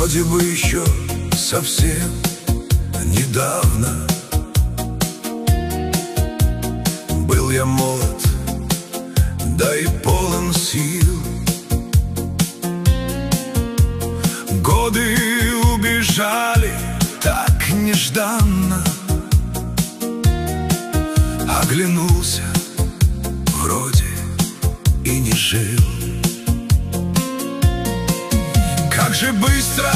Вроде бы еще совсем недавно был я молод, да и полон сил. Годы убежали так нежданно. Оглянулся, вроде и не жил. Как же быстро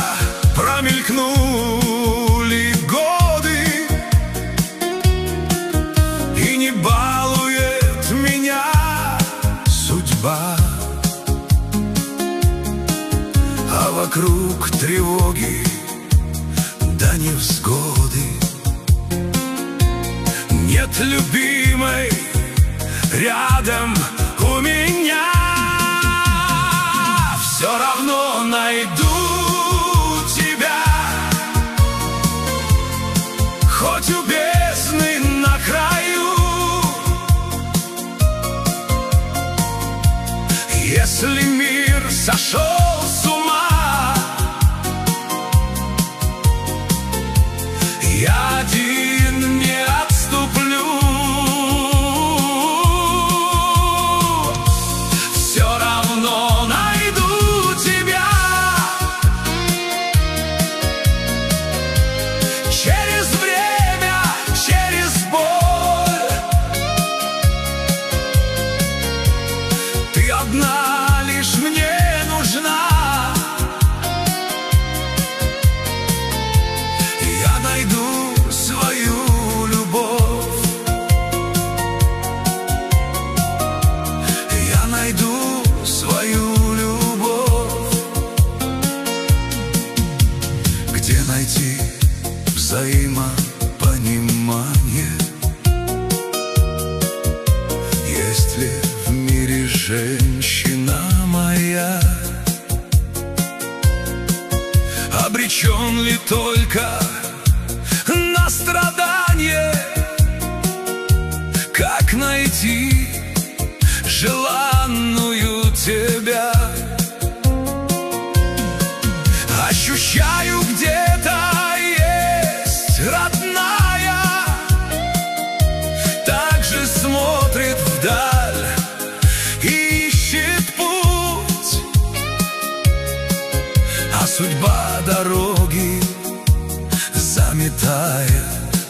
промелькнули годы, и не балует меня судьба, а вокруг тревоги да невзгоды. Нет любимой рядом у меня, все равно найду тебя, хоть у бездны на краю. Если мир сошел с ума, я один не отступлю. Все равно найду тебя. Через время, через боль, ты одна лишь мне нужна. Я найду свою любовь. Я найду свою любовь. Где найти взаимопонимание? Есть ли в мире женщина моя? Обречен ли только на страдание? Как найти желанную тебя? Ощущаю, где-то есть родная, также смотрит вдаль, ищет путь, а судьба дороги заметает.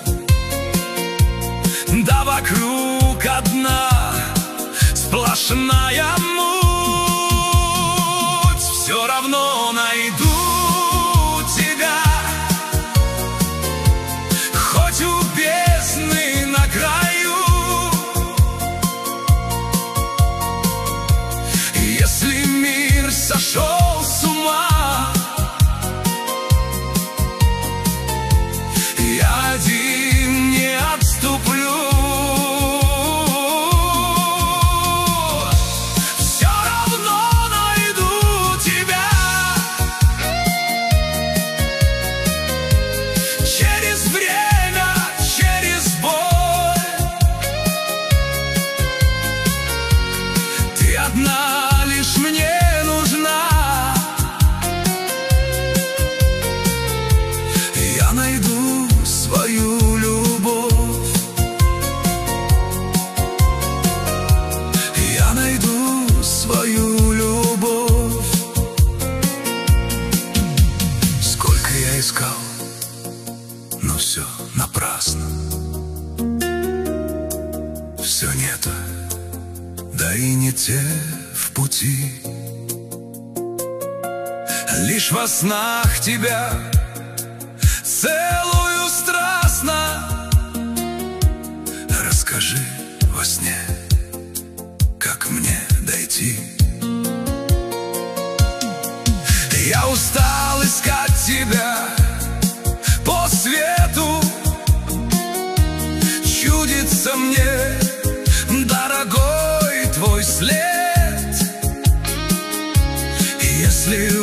Да вокруг одна сплошная муть. Все равно найду тебя, хоть у бездны на краю. Если мир сошел с ума, я один не отступлю. Все равно найду тебя. Через время, через боль, ты одна лишь мне нужна. Я найду свою любовь. Я найду свою любовь. Сколько я искал, но все напрасно. Все не то, да и не те в пути. Лишь во снах тебя целую страстно. Расскажи во сне, как мне дойти. Я устал искать тебя по свету. Чудится мне дорогой твой след. Если